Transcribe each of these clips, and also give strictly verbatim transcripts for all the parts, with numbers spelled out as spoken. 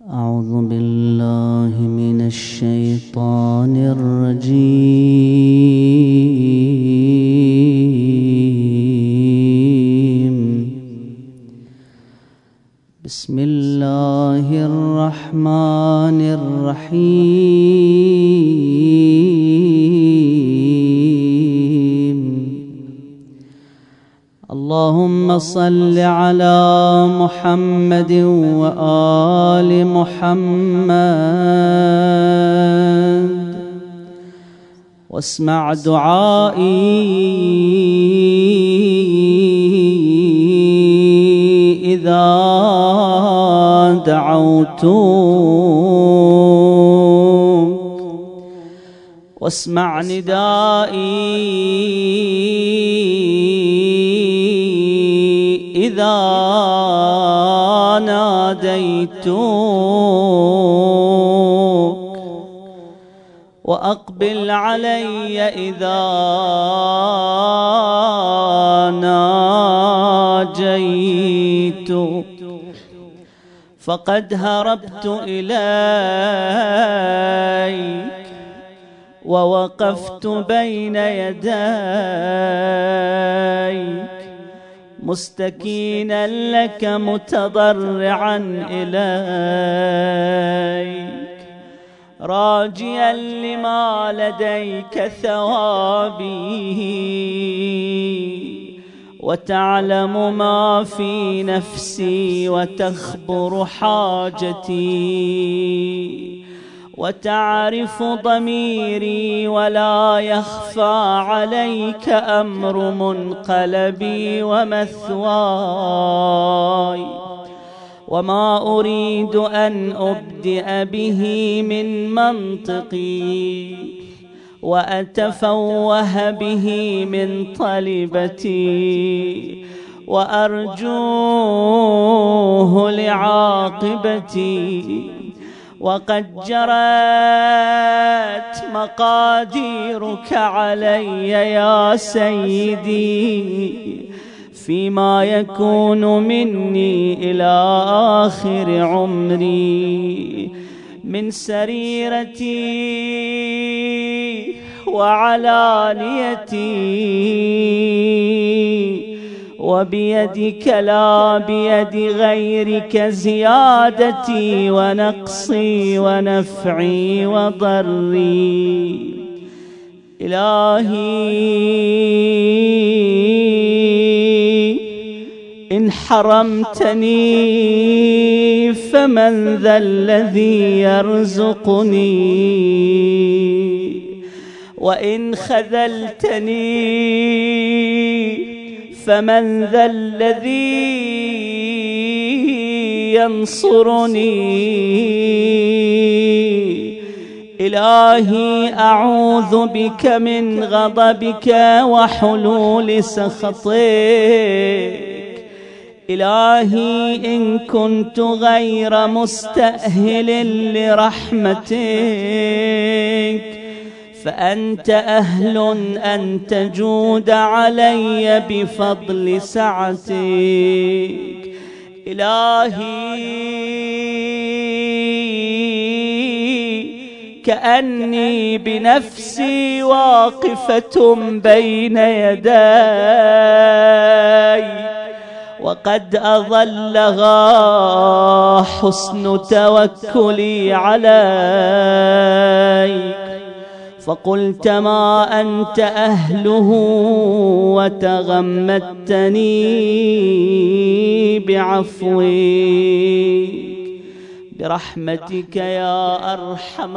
أعوذ بالله من الشيطان الرجيم. بسم الله الرحمن الرحيم. اللهم صل على محمد وآل محمد واسمع دعائي إذا دعوتك، واسمع ندائي إذا ناديتك، وأقبل علي إذا ناجيتك، فقد هربت إليك ووقفت بين يديك مستكينا لك متضرعا إليك، راجيا لما لديك ثوابي، وتعلم ما في نفسي وتخبر حاجتي، وتعرف ضميري ولا يخفى عليك أمر منقلبي ومثواي، وما أريد أن أبدئ به من منطقي وأتفوه به من طلبتي، وأرجوه لعاقبتي، وقد جرت مقاديرك علي يا سيدي فيما يكون مني إلى آخر عمري، من سريرتي وعلانيتي، وبيدك لا بيد غيرك زيادتي ونقصي ونفعي وضري. إلهي إن حرمتني فمن ذا الذي يرزقني، وإن خذلتني فمن ذا الذي ينصرني. إلهي أعوذ بك من غضبك وحلول سخطك. إلهي إن كنت غير مستأهل لرحمتك فأنت أهل أن تجود علي بفضل سعتك. إلهي كأني بنفسي واقفة بين يديك، وقد أظلها حسن توكلي عليك، فقلت ما أنت أهله وتغمدتني بعفوك. برحمتك يا أرحم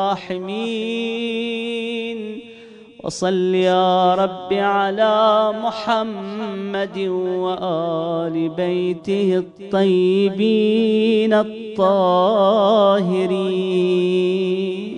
الراحمين، وصل يا رب على محمد وآل بيته الطيبين الطاهرين.